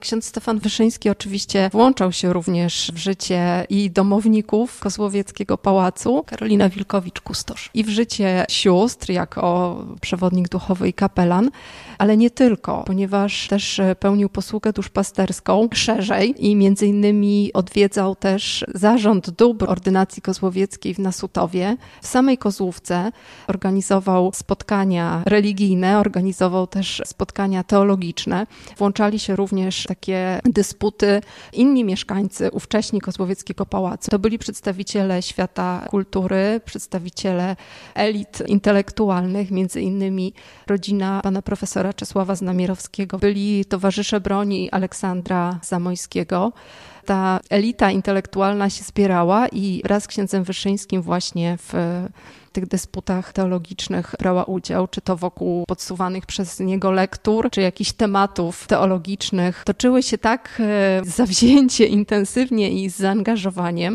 Ksiądz Stefan Wyszyński oczywiście włączał się również w życie i domowników Kozłowieckiego Pałacu, Karolina Wilkowicz-Kustosz, i w życie sióstr jako przewodnik duchowy i kapelan, ale nie tylko, ponieważ też pełnił posługę duszpasterską szerzej i między innymi odwiedzał też zarząd dóbr ordynacji kozłowieckiej w Nasutowie. W samej Kozłówce organizował spotkania religijne, organizował też spotkania teologiczne. Włączali się również takie dysputy inni mieszkańcy ówcześni Kozłowieckiego Pałacu. To byli przedstawiciele świata kultury, przedstawiciele elit intelektualnych, między innymi rodzina pana profesora Czesława Znamierowskiego. Byli towarzysze broni Aleksandra Zamojskiego. Ta elita intelektualna się zbierała i wraz z księdzem Wyszyńskim właśnie w tych dysputach teologicznych brała udział, czy to wokół podsuwanych przez niego lektur, czy jakichś tematów teologicznych. Toczyły się tak zawzięcie, intensywnie i z zaangażowaniem,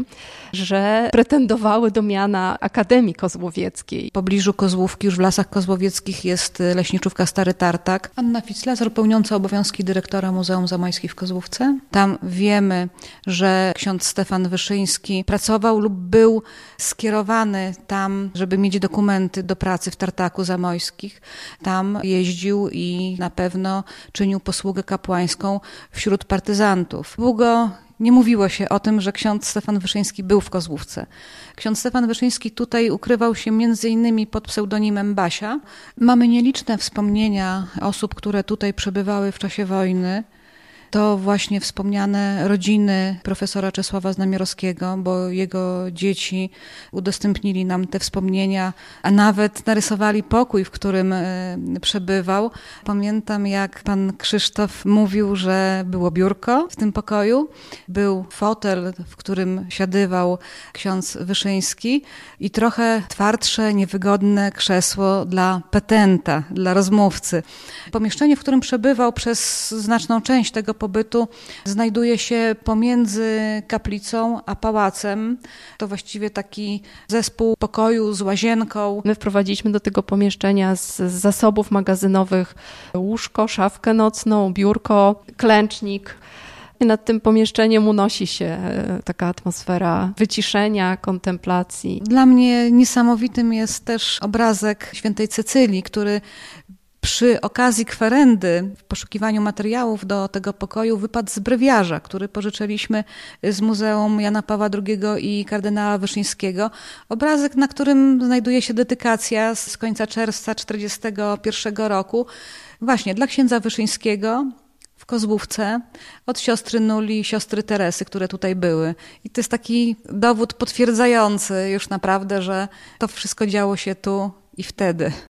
że pretendowały do miana Akademii Kozłowieckiej. W pobliżu Kozłówki, już w Lasach Kozłowieckich, jest leśniczówka Stary Tartak. Anna Fitzlazar, pełniąca obowiązki dyrektora Muzeum Zamojskich w Kozłówce. Tam wiemy, że ksiądz Stefan Wyszyński pracował lub był skierowany tam, żeby mieć dokumenty do pracy w Tartaku Zamojskich. Tam jeździł i na pewno czynił posługę kapłańską wśród partyzantów. Długo nie mówiło się o tym, że ksiądz Stefan Wyszyński był w Kozłówce. Ksiądz Stefan Wyszyński tutaj ukrywał się między innymi pod pseudonimem Basia. Mamy nieliczne wspomnienia osób, które tutaj przebywały w czasie wojny. To właśnie wspomniane rodziny profesora Czesława Znamierowskiego, bo jego dzieci udostępnili nam te wspomnienia, a nawet narysowali pokój, w którym przebywał. Pamiętam, jak pan Krzysztof mówił, że było biurko w tym pokoju, był fotel, w którym siadywał ksiądz Wyszyński i trochę twardsze, niewygodne krzesło dla petenta, dla rozmówcy. Pomieszczenie, w którym przebywał przez znaczną część tego pobytu, znajduje się pomiędzy kaplicą a pałacem. To właściwie taki zespół pokoju z łazienką. My wprowadziliśmy do tego pomieszczenia z zasobów magazynowych łóżko, szafkę nocną, biurko, klęcznik. I nad tym pomieszczeniem unosi się taka atmosfera wyciszenia, kontemplacji. Dla mnie niesamowitym jest też obrazek świętej Cecylii, który przy okazji kwerendy w poszukiwaniu materiałów do tego pokoju wypadł z brewiarza, który pożyczyliśmy z Muzeum Jana Pawła II i kardynała Wyszyńskiego. Obrazek, na którym znajduje się dedykacja z końca czerwca 1941 roku właśnie dla księdza Wyszyńskiego w Kozłówce od siostry Nuli i siostry Teresy, które tutaj były. I to jest taki dowód potwierdzający już naprawdę, że to wszystko działo się tu i wtedy.